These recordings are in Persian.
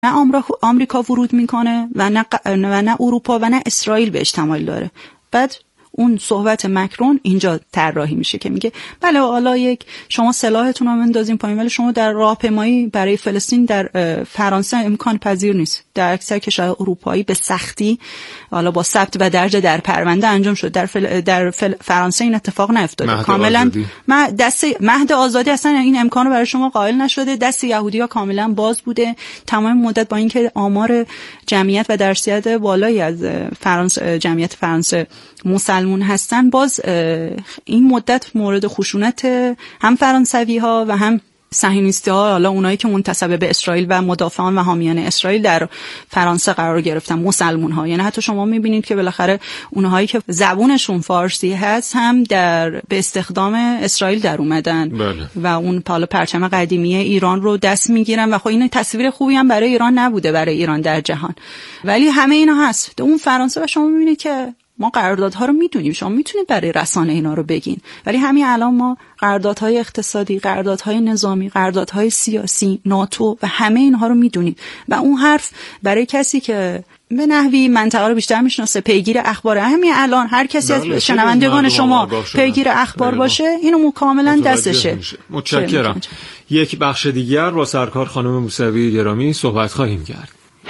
نه آمریکا ورود میکنه و نه اروپا و نه اسرائیل بهش تمایل داره. بعد اون صحبت مکرون اینجا طراحی میشه که میگه بله حالا شما سلاحتون رو بندازین پایین، ولی شما در راهپیمایی برای فلسطین در فرانسه امکان پذیر نیست. در اکثر کشورهای اروپایی به سختی حالا با ثبت و درج در پرونده انجام شد. در فرانسه این اتفاق نیفتاده. کاملا مهد آزادی اصلا این امکان رو برای شما قائل نشده. دست یهودی‌ها کاملا باز بوده تمام مدت، با اینکه آمار جمعیت و درصد بالایی از جمعیت فرانسه مسلمون هستن، باز این مدت مورد خشونت هم فرانسوی ها و هم صهیونیستی ها، حالا اونایی که منتسب به اسرائیل و مدافعان و حامیان اسرائیل در فرانسه قرار گرفتن، مسلمون ها. یعنی حتی شما میبینید که بالاخره اونهایی که زبونشون فارسی هست هم به استخدام اسرائیل در اومدن. بله. و اون حالا پرچم قدیمی ایران رو دست میگیرن و خب این تصویر خوبی هم برای ایران نبوده، برای ایران در جهان. ولی همه اینا هست اون فرانسه و شما میبینید که ما قراردادها رو میدونیم، شما میتونید برای رسانه اینا رو بگین، ولی همین الان ما قراردادهای اقتصادی، قراردادهای نظامی، قراردادهای سیاسی، ناتو و همه اینها رو میدونید. و اون حرف برای کسی که به نحوی منطقه رو بیشتر میشناسه، پیگیر اخبار، همین الان هر کسی از شنوندگان شما پیگیر اخبار باشه، اینو کاملا دستشه. متشکرم. یک بخش دیگر با سرکار خانم موسوی گرامی صحبت خواهیم کرد.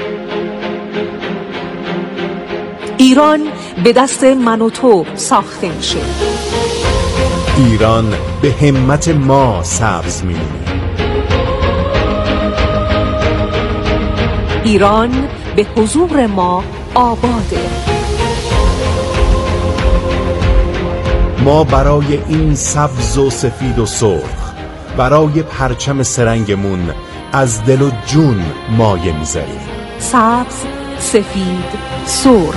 ایران به دست من و تو ساخته میشه. ایران به همت ما سبز میمونه. ایران به حضور ما آباده. ما برای این سبز و سفید و سرخ، برای پرچم سرنگمون از دل و جون مایه میذاریم. سبز، سفید، سرخ.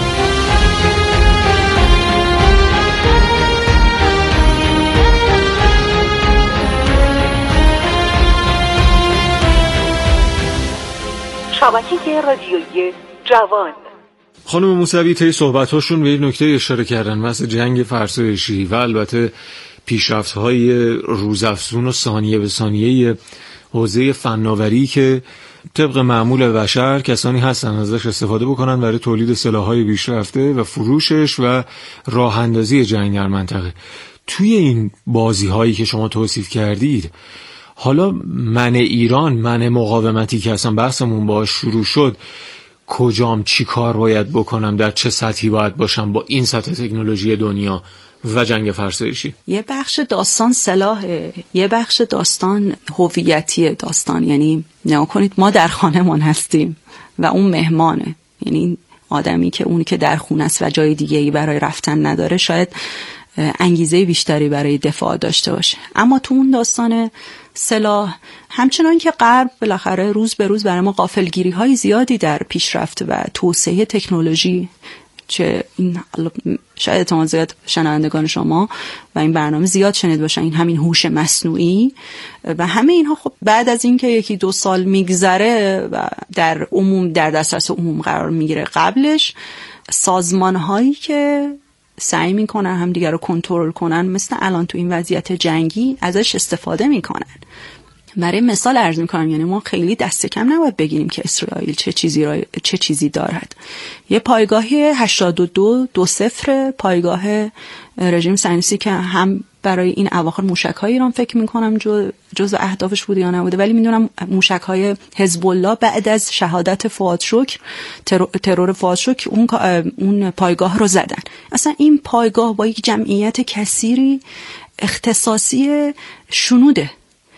شبکه رادیویی جوان. خانم موسوی طی صحبت‌هاشون به این نکته اشاره کردن واسه جنگ فرسایشی و البته پیشرفت‌های روزافزون و ثانیه به ثانیه حوزه فناوری که طبق معمول بشر کسانی هستن ازش استفاده بکنن برای تولید سلاح‌های پیشرفته و فروشش و راه اندازی جنگ در منطقه. توی این بازی‌هایی که شما توصیف کردید، حالا من ایران، من مقاومتی که اصلا بحثمون باهاش شروع شد، کجام چی کار باید بکنم، در چه سطحی باید باشم با این سطح تکنولوژی دنیا و جنگ فرسایشی؟ یه بخش داستان سلاحه، یه بخش داستان هویتی داستان. یعنی نگاه کنید ما در خانه‌مان هستیم و اون مهمانه، یعنی آدمی که اونی که در خونه است و جای دیگه‌ای برای رفتن نداره شاید انگیزه بیشتری برای دفاع داشته باشه. اما تو اون داستان سلاح همچنان که غرب بالاخره روز به روز برای ما غافلگیری های زیادی در پیشرفت و توسعه تکنولوژی، چه این شاید احتمال زیاد شنوندگان شما و این برنامه زیاد شنید باشن، این همین هوش مصنوعی و همه اینها، خب بعد از اینکه یکی دو سال میگذره و در دسترس عموم قرار میگیره، قبلش سازمان هایی که سعی میکنن هم دیگر رو کنترل کنن، مثل الان تو این وضعیت جنگی ازش استفاده میکنن. برای مثال عرض میکنم، یعنی ما خیلی دست کم نباید بگیریم که اسرائیل چه چیزی دارد. یه پایگاه 82-20 پایگاه رژیم صهیونیستی که هم برای این اواخر موشک‌های ایران فکر میکنم جزء اهدافش بوده یا نبوده، ولی میدونم موشک‌های حزب الله بعد از شهادت فؤاد شکر، ترور فؤاد شکر، اون پایگاه رو زدن. اصلا این پایگاه با یک جمعیت کثیری اختصاصی شنوده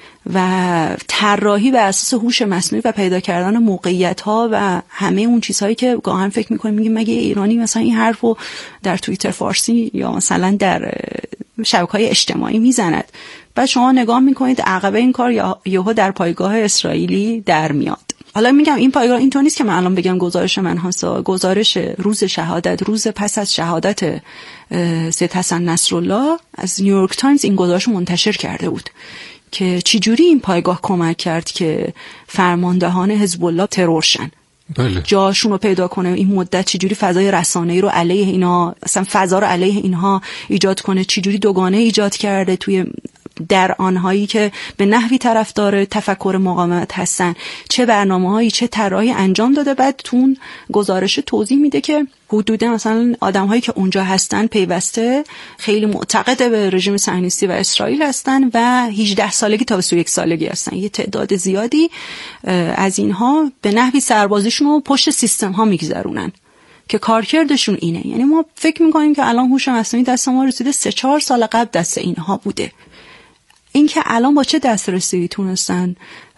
و طراحی بر اساس هوش مصنوعی و پیدا کردن موقعیت‌ها و همه اون چیزهایی که گاهن فکر می‌کنیم میگیم مگه ایرانی مثلا این حرفو در توییتر فارسی یا مثلا در شبکه‌های اجتماعی میزند. بعد شما نگاه می‌کنید عقبه این کار یهو در پایگاه اسرائیلی در میاد. حالا میگم این پایگاه اینطور نیست که من الان بگم گزارش من هست، گزارش روز شهادت، روز پس از شهادت سید حسن نصرالله از نیویورک تایمز این گزارش منتشر کرده بود که چجوری این پایگاه کمک کرد که فرماندهان حزب الله ترور شن. جاشون رو پیدا کنه، این مدت چجوری فضای رسانه‌ای رو علیه اینا، اصلا فضا رو علیه اینها ایجاد کنه، چجوری دوگانه ایجاد کرده توی در آنهایی که به نحوی طرفدار تفکر مقاومت هستن، چه برنامه‌هایی چه طرحی انجام داده. بعد تو اون گزارش توضیح میده که حدودا مثلا آدم‌هایی که اونجا هستن پیوسته خیلی معتقد به رژیم صهیونیستی و اسرائیل هستن و 18 سالگی تا 21 سالگی هستن. یه تعداد زیادی از اینها به نحوی سربازیشون رو پشت سیستم‌ها میگذرونن که کارکردشون اینه. یعنی ما فکر می‌کنیم که الان هوش مصنوعی دست ما رسیده، 3-4 سال قبل دست اینها بوده. این که الان با چه دسترسی تونستن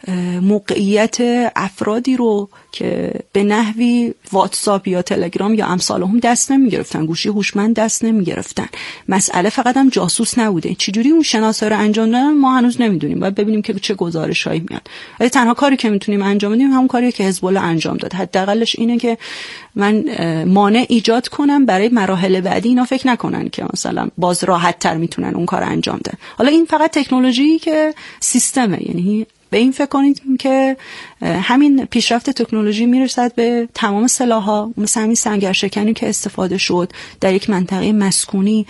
موقعیت افرادی رو که به نحوی واتساپ یا تلگرام یا امثالهم دست نمیگرفتن، گوشی هوشمند دست نمیگرفتن، مسئله فقط هم جاسوس نبوده، چجوری اون شناسایی رو انجام دادن ما هنوز نمیدونیم. باید ببینیم که چه گزارشایی میاد. ولی تنها کاری که میتونیم انجام بدیم همون کاریه که حزب الله انجام داد. حداقلش اینه که من مانع ایجاد کنم برای مراحل بعدی اینا فکر نکنن که مثلا باز راحت تر میتونن اون کار انجام بدن. حالا این فقط تکنولوژی که سیستمه، یعنی به این فکر کنید که همین پیشرفت تکنولوژی میرسد به تمام سلاح‌ها، مثل همین سنگرشکنی که استفاده شد در یک منطقه مسکونی،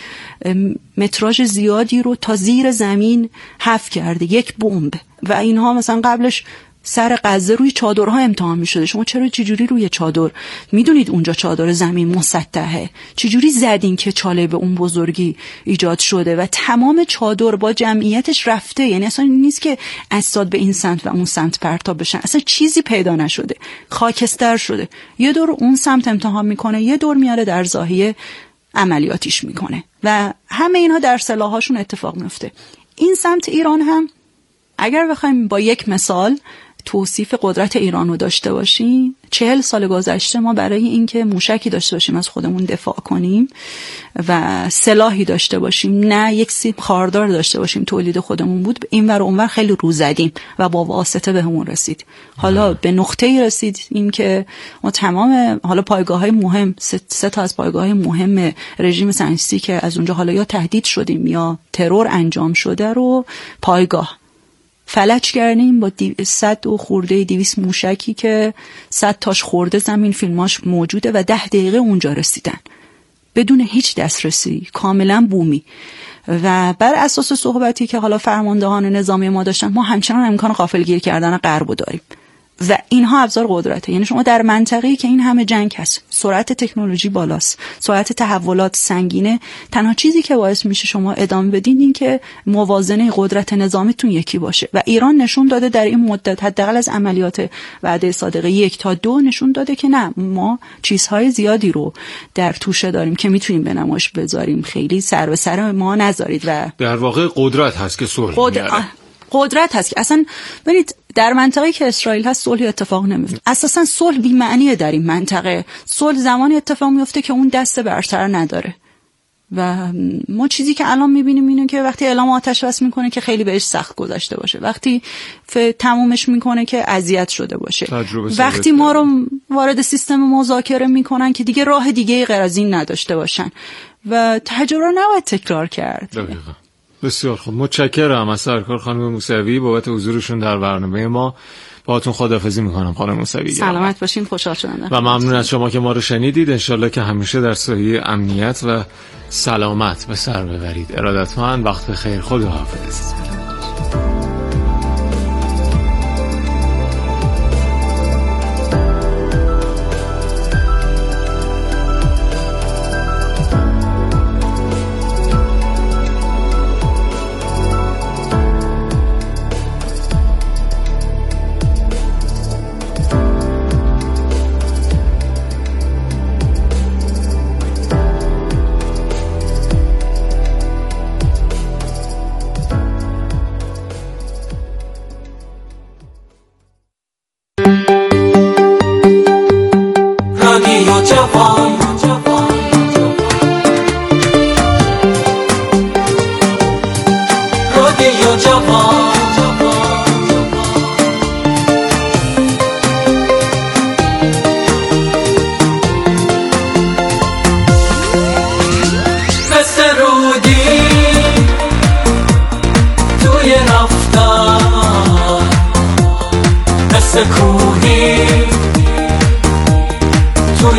متراژ زیادی رو تا زیر زمین حفر کرده، یک بمب. و اینها مثلا قبلش سر غزه روی چادرها امتحان می شده. شما چجوری روی چادر، میدونید اونجا چادر زمین مسطحه، چجوری زدین که چاله به اون بزرگی ایجاد شده و تمام چادر با جمعیتش رفته. یعنی اصلا نیست که اجساد به این سمت و اون سمت پرتاب بشن، اصلا چیزی پیدا نشده، خاکستر شده. یه دور اون سمت امتحان میکنه، یه دور میاره در زاهیه عملیاتیش میکنه و همه اینها در سلاحاشون اتفاق میفته. این سمت ایران هم اگر بخوایم با یک مثال توصیف قدرت ایران رو داشته باشیم، 40 سال گذشته ما برای اینکه موشکی داشته باشیم از خودمون دفاع کنیم و سلاحی داشته باشیم، نه یک سیب خاردار داشته باشیم تولید خودمون بود، این ور اون ور خیلی رو زدیم و با واسطه بهمون رسید. حالا به نقطه‌ای رسیدیم که ما تمام حالا پایگاه‌های مهم، 3 تا از پایگاه‌های مهم رژیم صهیونیستی که از اونجا حالا یا تهدید شدیم یا ترور انجام شده رو پایگاه فلج کردیم با 100 و خورده 200 موشکی که 100 تاش خورده زمین، فیلماش موجوده و 10 دقیقه اونجا رسیدن بدون هیچ دسترسی، کاملا بومی. و بر اساس صحبتی که حالا فرماندهان نظامی ما داشتن، ما همچنان امکان غافلگیر کردن غرب داریم و اینها ابزار قدرته. یعنی شما در منطقه‌ای که این همه جنگ هست، سرعت تکنولوژی بالاست، سرعت تحولات سنگینه، تنها چیزی که باعث میشه شما ادامه بدین این که موازنه قدرت نظامیتون یکی باشه و ایران نشون داده در این مدت، حداقل از عملیات وعده صادقه 1 تا 2 نشون داده که نه، ما چیزهای زیادی رو در توشه داریم که میتونیم به نمایش بذاریم، خیلی سر به سر ما نذارید. و در واقع قدرت هست که صلح میاره، قدرت هست که اصلا ببینید در منطقه‌ای که اسرائیل هست صلح اتفاق نمیفته. اساسا صلح بی معنیه در این منطقه. صلح زمانی اتفاق میفته که اون دست برتر نداره و ما چیزی که الان میبینیم اینه که وقتی اعلام آتش بس میکنه که خیلی بهش سخت گذشته باشه، وقتی تمومش میکنه که اذیت شده باشه، وقتی ما رو وارد سیستم مذاکره میکنن که دیگه راه دیگه غیر از این نداشته باشن و تجربه نباید تکرار کرد. دقیقاً. بسیار خوب، متشکرم از سرکار خانم موسوی بابت حضورشون در برنامه ما. باهاتون خداحافظی میکنم خانم موسوی. سلامت باشین، خوشحال شدم و ممنون از شما که ما رو شنیدید. انشالله که همیشه در سایه امنیت و سلامت به سر ببرید. ارادتمند، وقت بخیر، خداحافظ.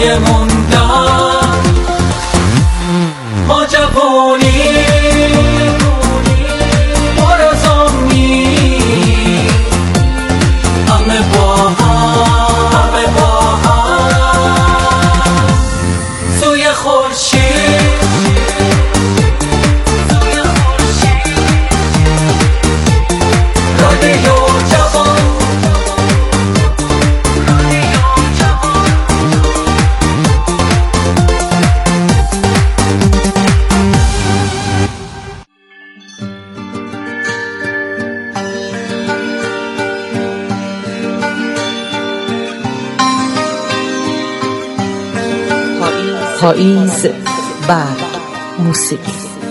جای موندن ما جوانی برزامی همه با هم سوی خورشید رادیو جوان پاییز برگ موسیقی.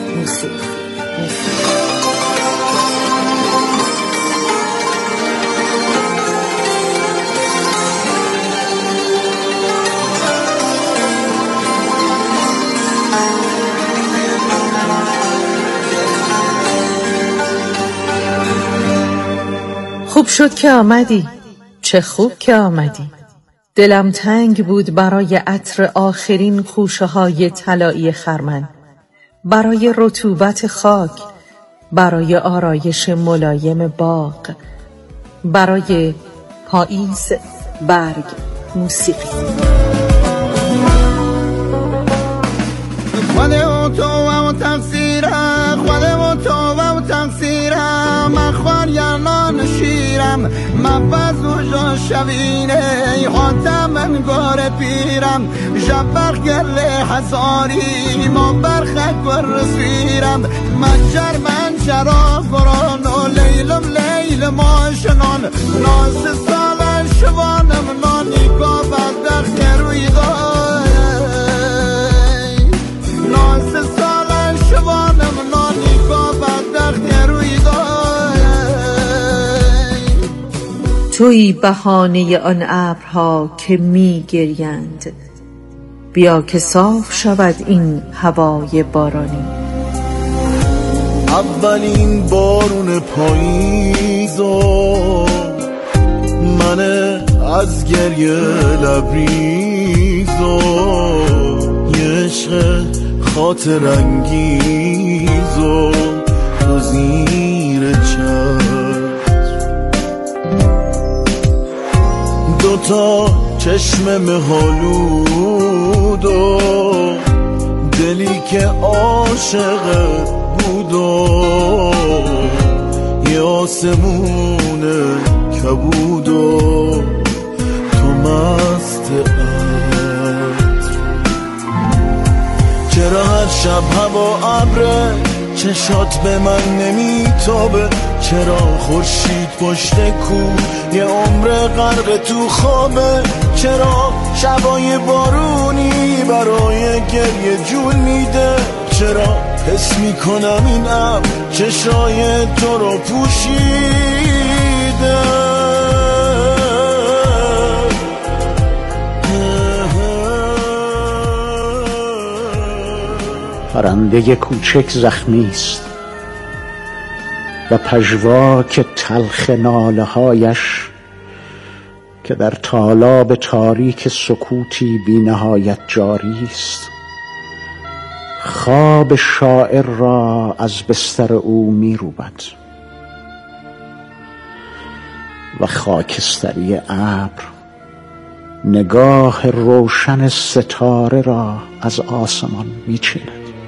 خوب شد که آمدی، چه خوب که آمدی. دلم تنگ بود برای عطر آخرین خوشه های طلایی خرمن، برای رطوبت خاک، برای آرایش ملایم باغ، برای پاییز برگ موسیقی. خودم تو و تقصیرم، خودم تو و تقصیرم، من خواریان شیرم، من بزوجا شوینه حاتم من گار پیرم، جبر گل حزاری ما برخک ورسیرم، من جرا گران و لیلم لیل ماشنان، ناز سال شوانم نانی گابد در خروی دای، ناز سال شوانم نانی گابد در خروی دای. تویی بهانه آن ابرها که می گریند، بیا که صاف شود این هوای بارانی. اولین بارون پاییزو من از گریه لبریزو، یه عشق خاطر انگیزو تو زیر چتر، دوتا چشم مهالود و دلی که عاشق بود و یه آسمون کبود و تو مست عطر. چرا هر شب هوا ابره چشات به من نمیتابه، چرا خورشید پشت کو یه عمر غرق تو خوابه، چرا شبای بارونی برای گریه جون میده، چرا حس میکنم این ابر چشای تو رو پوشیده. پرنده کوچک زخمی است و پژواک تلخ ناله هایش که در تالاب تاریک سکوتی بی نهایت جاری است، خواب شاعر را از بستر او می روبد و خاکستری ابر نگاه روشن ستاره را از آسمان می چیند.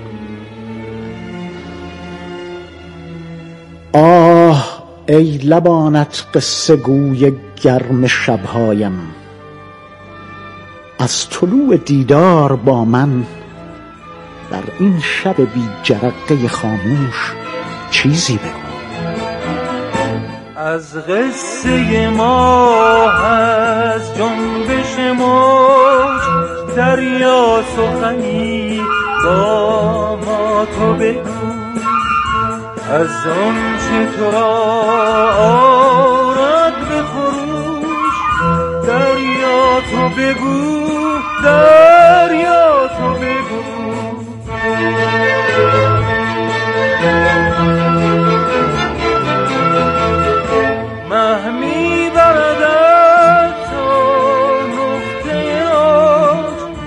آه ای لبانت قصه گوی گرم شبهایم، از طلوع دیدار با من در این شب بی جرقه خاموش چیزی بگو. از قصه ما، از جنبش موج دریا سخنی با ما تو بگو، از آن چه تو را آرد به خروش دریا تو بگو، دریا تو بگو. مه می بردد تا نقطه آج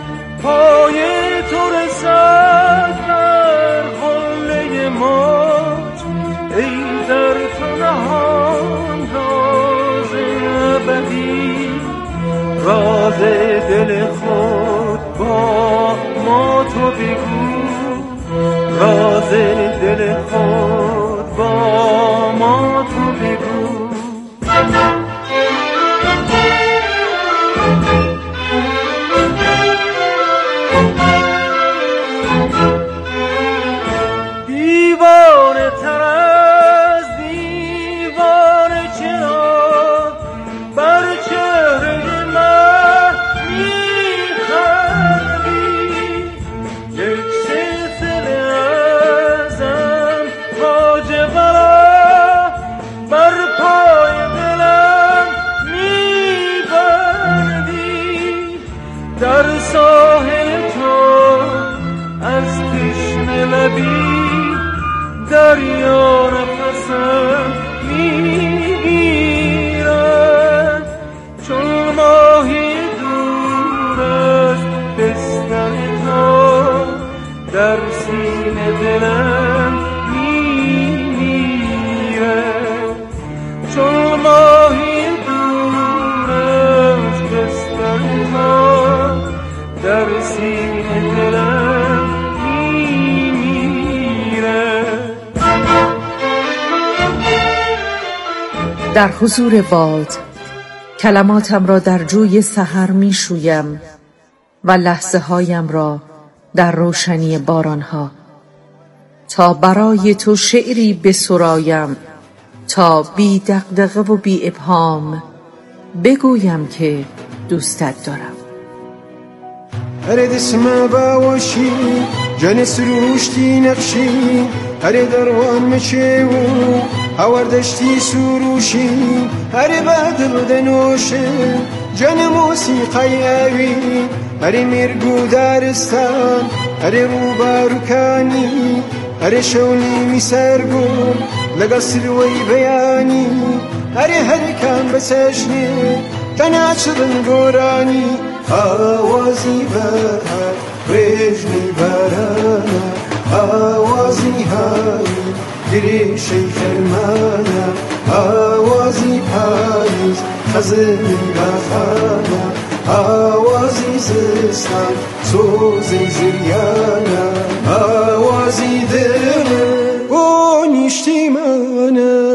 راز دل خود با ما تو بگو، راز دل خود با ما تو بگو. دیوانه تر از دیوانه چرا بر چهره من میخندی، یک سلسله ازم تاج ورا بر پای دلم میبندی، در ساحل تو از تشنه لبی دریا نفسم میگیرد، چون ماهی دور از بستر تو در سینه دلم میمیرد، چون ماهی دور از بستر تو در سینه دلم در حضور باد کلماتم را در جوی سحر می شویم و لحظه هایم را در روشنی بارانها، تا برای تو شعری بسرایم، تا بی دغدغه و بی ابهام بگویم که دوستت دارم. هر دسم باوشی جن سروشتی نقشی، هر دروان مچه و هوردشتی سروشی، هر بدل دنوشه جن موسیقی اوی، هر مرگو دارستان هر روبارکانی، هر شولی میسرگو لگا سلوی بیانی، هر کام بسشنی تناچدن گورانی، آوازی بهار رجنی بارانه، آوازی هایی گریشی خرمانه، آوازی پاییز خزمی بخانه، آوازی زستان سوزی زریانه، آوازی دل و نیشتیمانه.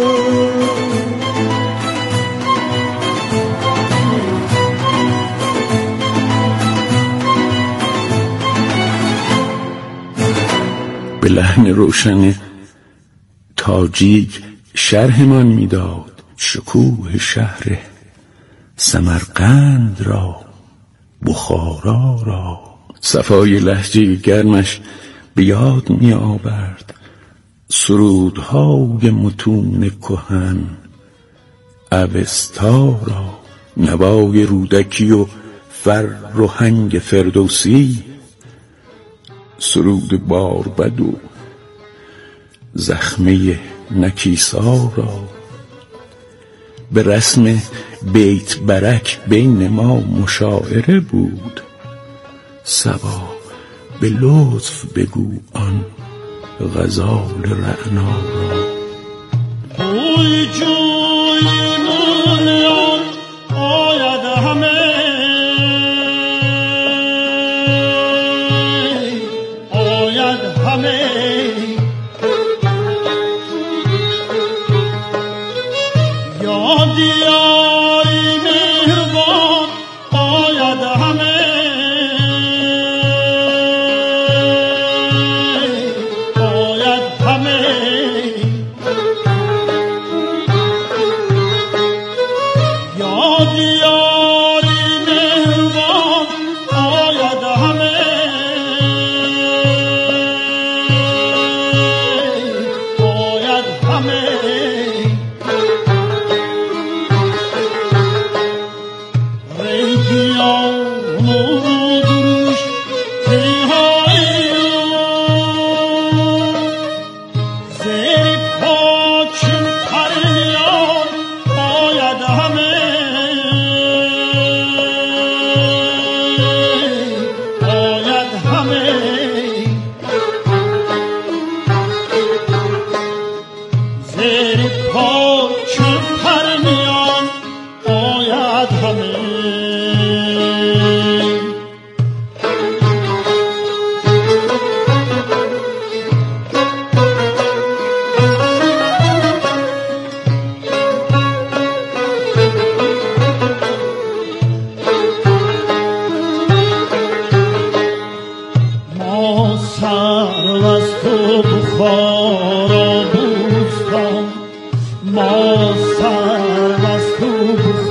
به لحن روشن تاجیک شرحمان میداد شکوه شهر سمرقند را، بخارا را. صفای لهجه گرمش به یاد می آورد سرودهای متون کهن اوستا را، نوای رودکی و فرهنگ فردوسی، سرود باربد و زخمه نکیسا را. به رسم بیت برک بین ما مشاعره بود، صبا به لطف بگو آن غزال رعنا را. اوی جوی مولیان آید همه، آید همه، یاد یاری مهربان آید همه، آید همه، یاد یاری مهربان آید همه، آید همه. پاک پرنیان آید همه.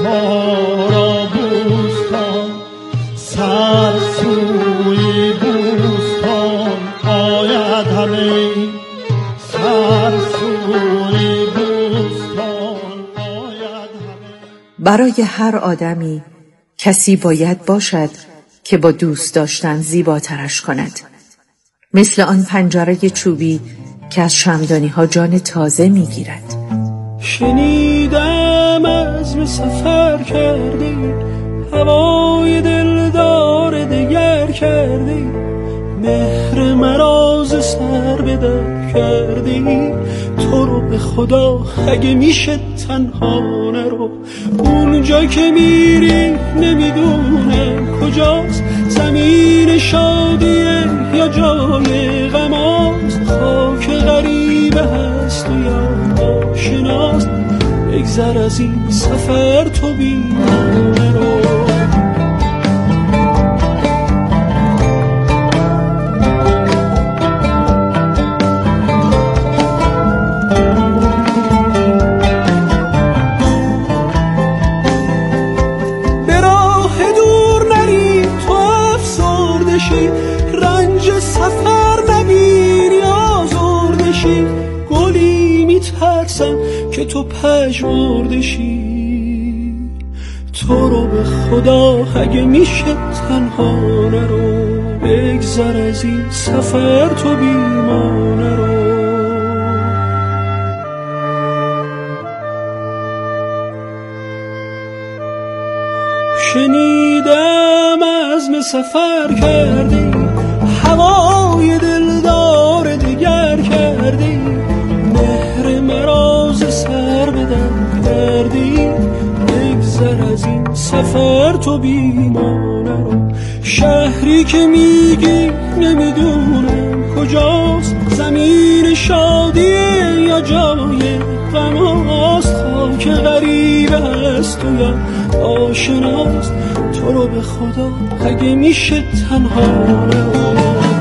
ما را بوستان سر سوی بوستان آید همه سر سوی بوستان آید همه. برای هر آدمی کسی باید باشد که با دوست داشتن زیباترش کند، مثل آن پنجره چوبی که از شمعدانی ها جان تازه می گیرد. شنیدم عزم سفر کردی، هوای دلدار دگر کردی، مهر مراز سر به در کردی. تو رو به خدا اگه میشه تنها نرو، اونجا که میری نمیدونم کجاست، زمین شادیه یا جای غماست، خاک غریبه هست و یا آشناست. بگذر از این سفر تو بی نرو. رنج سفر نبینی آزرده شی، گلی میترسم که تو پژمرده شی. تو رو به خدا اگه میشه تنها نرو، بگذر از این سفر تو بی ما نرو. شنیدم عزم سفر کردی، هوای دلدار دگر کردی، مهر مراز سر به در کردی. بگذر از این سفر تو بی ما نرو، شهری که میگی نمیدونم کجاست، زمین شادیه یا جای غماست، خاک غریبه هست و یا آشناست. تو رو به خدا اگه میشه تنها نرو.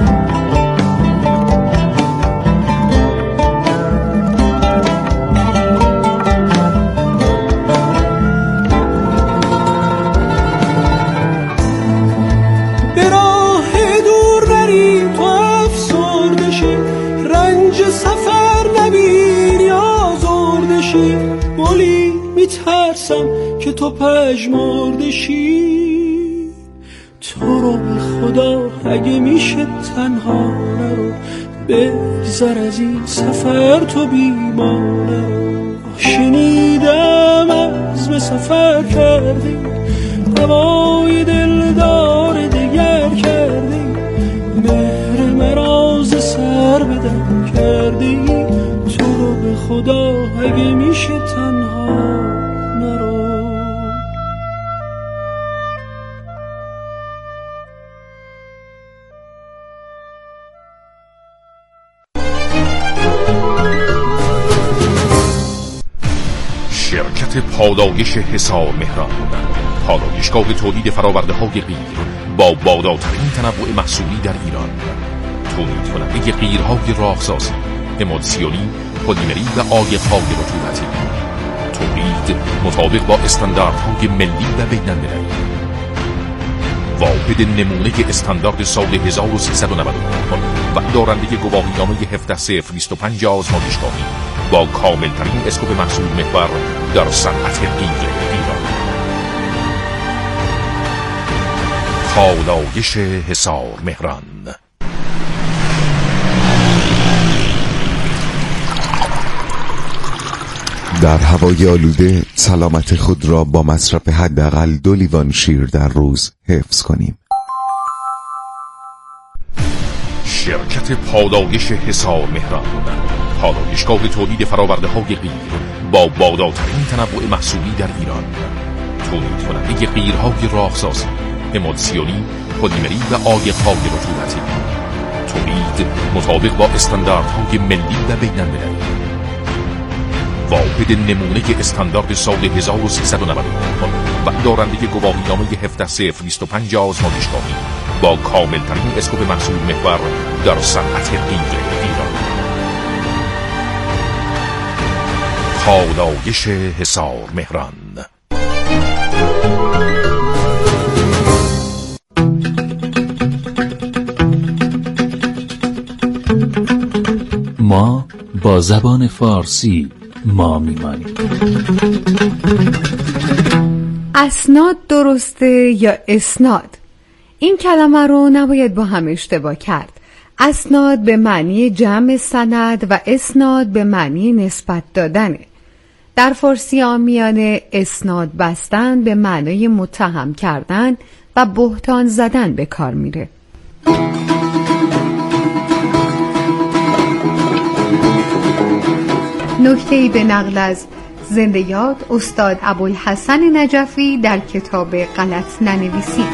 به راه دور نری تو افسرده شی، رنج سفر نبینی آزرده شی، گلی میترسم که تو پژمرده شی. تو رو به خدا اگه میشه تنها نرو، بگذر از این سفر تو بی ما نرو. شنیدم عزم سفر کردی، هوای دلدار دگر کردی، مهر مراز سر به در کردی. تو رو به خدا اگه میشه تنها نرو. شرکت پالایش حصار مهران، پالایشگاه تولید فراورده های قیر با بالاترین تنوع محصولی در ایران، تولید کننده قیرهای راهسازی، امولسیونی، پلیمری و عایق‌های رطوبتی، تولید مطابق با استانداردهای ملی و بین‌المللی، واحد نمونه استاندارد سال 1399 و دارنده گواهینامه 17-025 آزمایشگاهی با کاملترین اسکوپ محصول محور در صنعت قیر ایران. پالایش حصار مهران. در هوای آلوده سلامت خود را با مصرف حداقل 2 لیوان شیر در روز حفظ کنیم. شرکت پالایش حصار مهران، پالایشگاه تولید فراورده های قیر با بالاترین تنوع محصولی در ایران، تولید کننده قیرهای راهسازی، امولسیونی، پلیمری و عایق‌های رطوبتی، تولید مطابق با استانداردهای ملی و بین‌المللی، واحد نمونه استاندارد سال 1399 و دارنده گواهینامه 17-025 آزمایشگاهی با کاملترین اسکوپ محصول محور در صنعت قیر ایران. پالایش حصار مهران. با زبان فارسی ما میمانیم. اسناد درسته یا اسناد؟ این کلمه رو نباید با هم اشتباه کرد. اسناد به معنی جمع سند و اسناد به معنی نسبت دادنه. در فارسی عامیانه اسناد بستن به معنای متهم کردن و بهتان زدن به کار میره. نکته‌ای به نقل از زنده یاد استاد ابوالحسن نجفی در کتاب غلط ننویسی.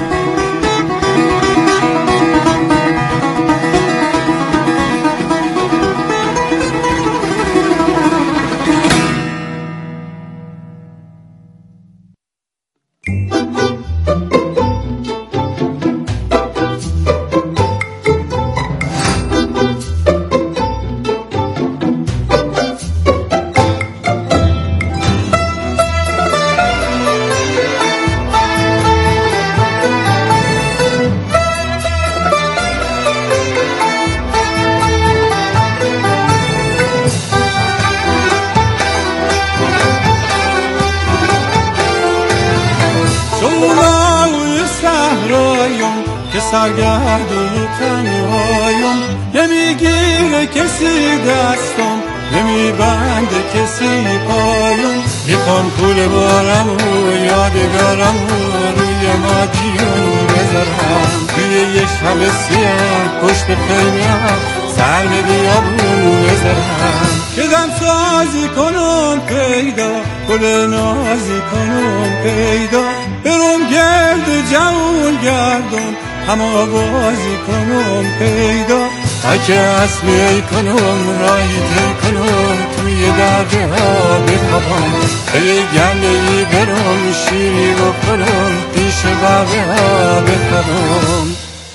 سرگردون و تنهایم، نمیگیره کسی دستم، نمیبنده کسی پایم. میخوام پول بارم و یادگارم و روی مادیون بذارم، توی یه شب سیاه پشت خیمم سر بیابون بذارم. که دم سازی کنم پیدا، گل نازی کنم پیدا، برم گرد جوون گردم اما بازی کنم پیدا. اگه اصلی کنم راهی تی کنم توی درده ها بخوابم، ای گندهی برم شیری بخورم پیش برده ها بخوابم.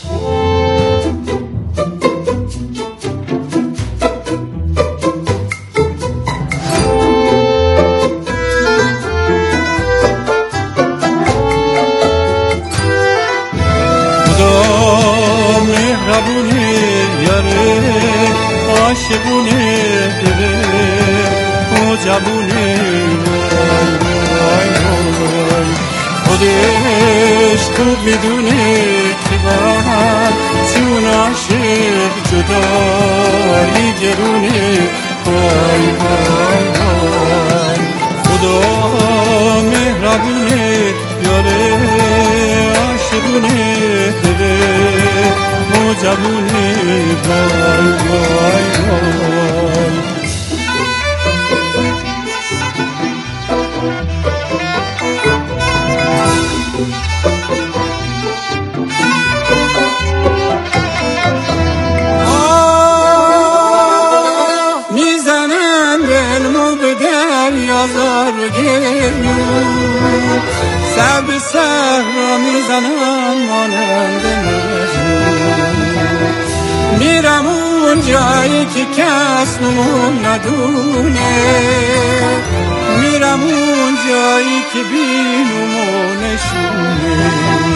عاشقونه دله موجبونه وای وای وای، خودش خوب میدونه که باید چون عاشق جدایی گرونه. وای وای وای، خدا مهربونه یاره عاشقونه دله موجبونه. وای وای وای، میزنن دلمو به دریا زار و گریون، سر به سر را میزنن مانند مجنون. میرم اون جایی که کس نمون ندونه، میرم اون جایی که بی نمونشونه.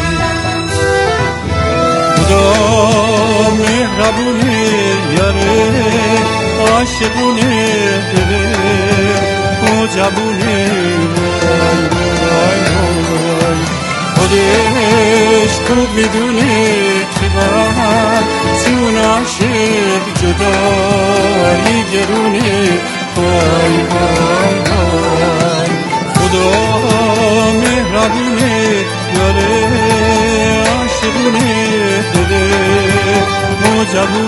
خدا مهربونه یاره عاشقونه دله موجبونه. وای وای وای، خودش خوب میدونه که باید چون عاشق جدایی گرونه. وای وای وای، خدا مهربونه یاره عاشقونه دله موجبونه.